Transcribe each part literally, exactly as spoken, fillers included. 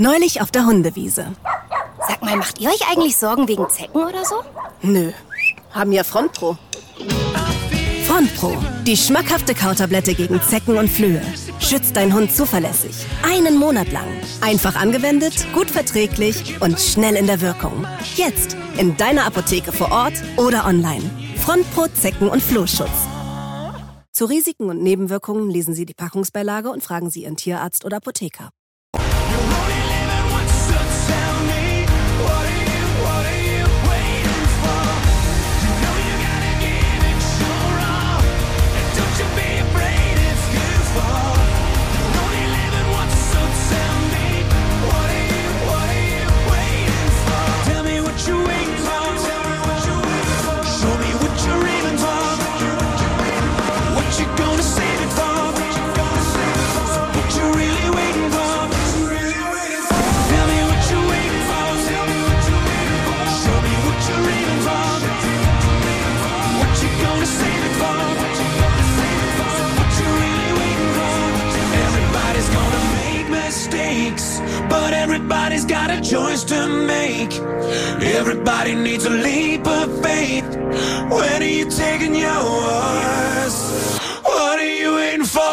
Neulich auf der Hundewiese. Sag mal, macht ihr euch eigentlich Sorgen wegen Zecken oder so? Nö, haben ja Frontpro. Frontpro, die schmackhafte Kautablette gegen Zecken und Flöhe. Schützt deinen Hund zuverlässig. Einen Monat lang. Einfach angewendet, gut verträglich und schnell in der Wirkung. Jetzt in deiner Apotheke vor Ort oder online. Frontpro Zecken- und Flohschutz. Zu Risiken und Nebenwirkungen lesen Sie die Packungsbeilage und fragen Sie Ihren Tierarzt oder Apotheker. But everybody's got a choice to make. Everybody needs a leap of faith. When are you taking yours? What are you waiting for?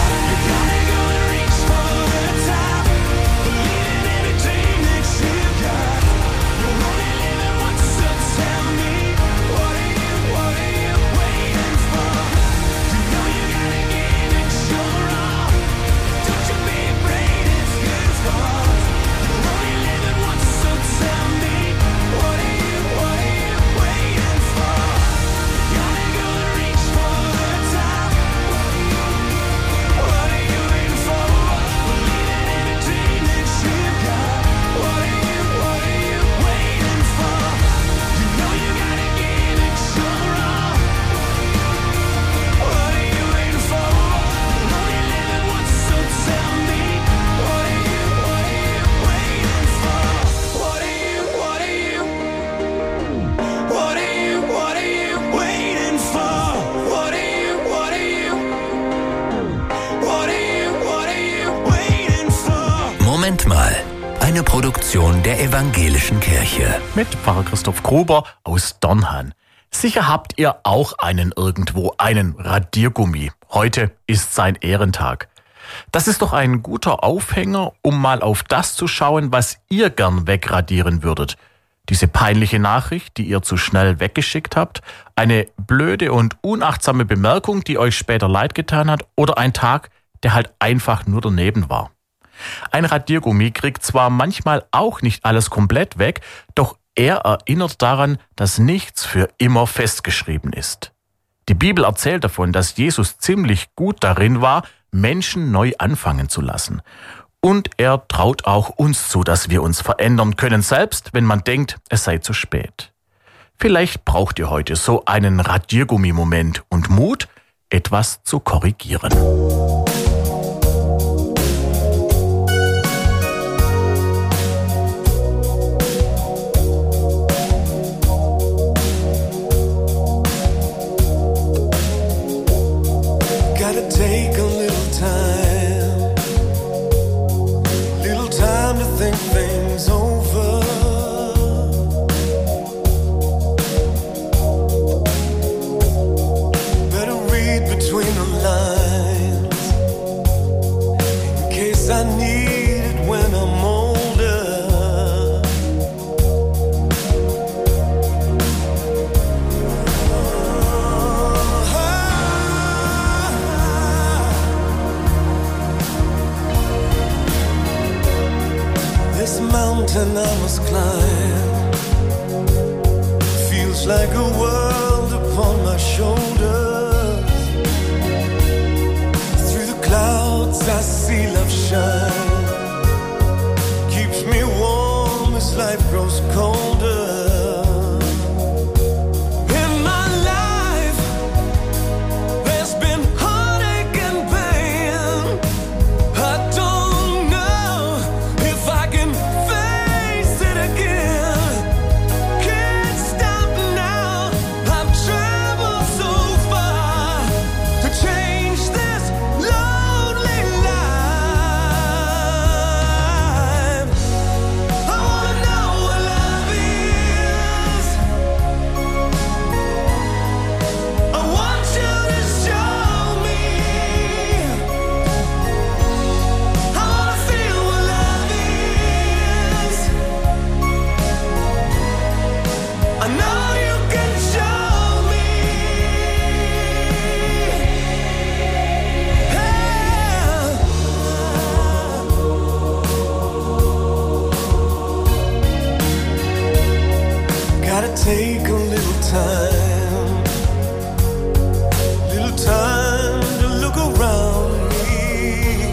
Moment mal, eine Produktion der Evangelischen Kirche. Mit Pfarrer Christoph Gruber aus Dornhan. Sicher habt ihr auch einen irgendwo, einen Radiergummi. Heute ist sein Ehrentag. Das ist doch ein guter Aufhänger, um mal auf das zu schauen, was ihr gern wegradieren würdet. Diese peinliche Nachricht, die ihr zu schnell weggeschickt habt, eine blöde und unachtsame Bemerkung, die euch später leid getan hat, oder ein Tag, der halt einfach nur daneben war. Ein Radiergummi kriegt zwar manchmal auch nicht alles komplett weg, doch er erinnert daran, dass nichts für immer festgeschrieben ist. Die Bibel erzählt davon, dass Jesus ziemlich gut darin war, Menschen neu anfangen zu lassen. Und er traut auch uns zu, dass wir uns verändern können, selbst wenn man denkt, es sei zu spät. Vielleicht braucht ihr heute so einen Radiergummi-Moment und Mut, etwas zu korrigieren. Take a little time, little time to think things over. Better read between the lines, in case I need it when I'm older. This mountain I must climb feels like a world upon my shoulders. Through the clouds I see love shine, keeps me warm as life grows colder. In my life there's been heartache and pain. I don't know if I can face it again. Can't stop now. I've traveled so far to change this lonely life. take a little time, little time to look around me.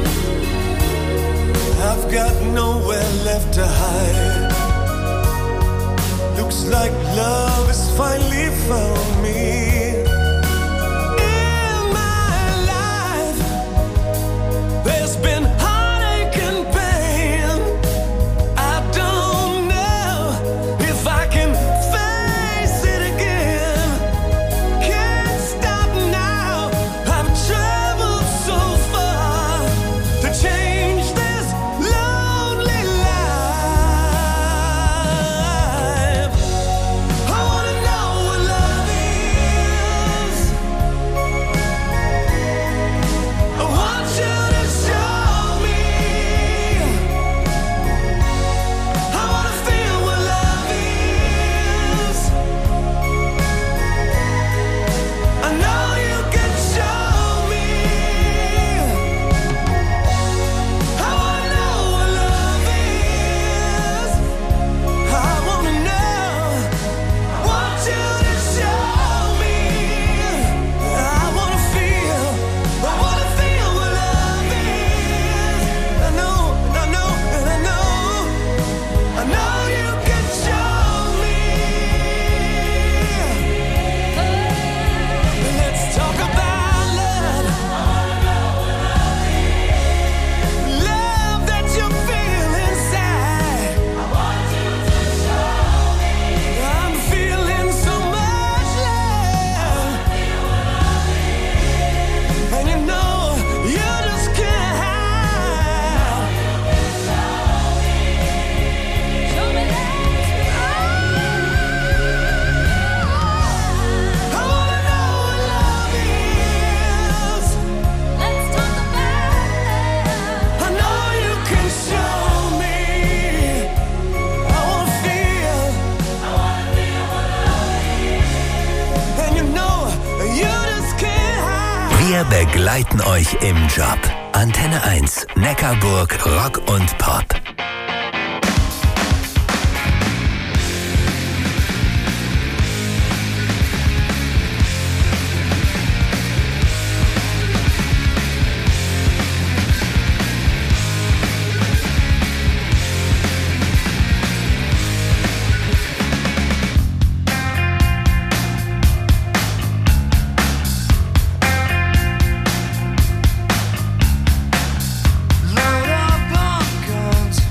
I've got nowhere left to hide. Looks like love has finally found me. In my life, there's been heartache and pain. I don't know if I can face it again. Can't stop now. I've traveled so far to change this lonely life. I wanna know what love is. I want you to show me. I wanna feel what love is. I know you can show me. I wanna know what love is. I wanna know. Want you to show me. I wanna feel. I wanna feel what love is. I know, I know, and I know. I know you can show me. Let's talk about love. Love that you feel inside. I'm feeling so much love. And you know, you just can't hide. I wanna know what love is. Let's talk about love. I know you can show me. I wanna feel. I wanna feel what love is. And you know, you just can't hide. Wir begleiten euch im Job. Antenne eins, Neckarburg, Rock und Pop. Load up on guns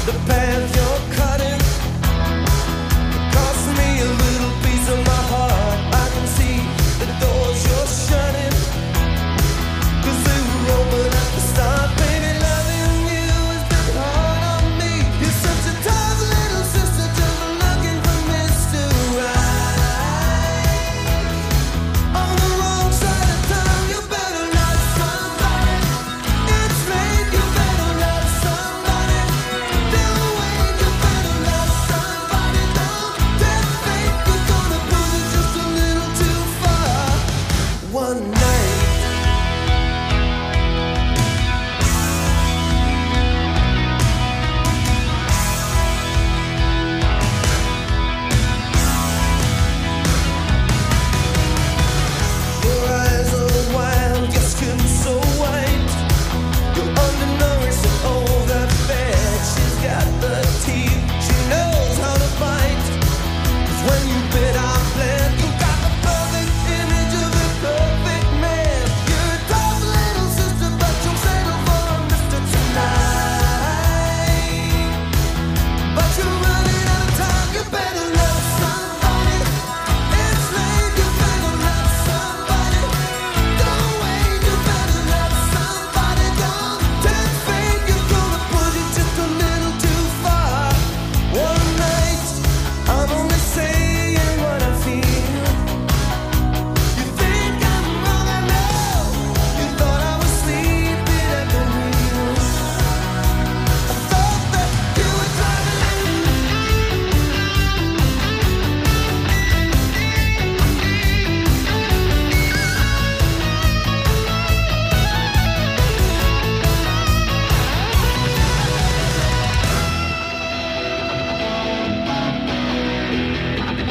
the past.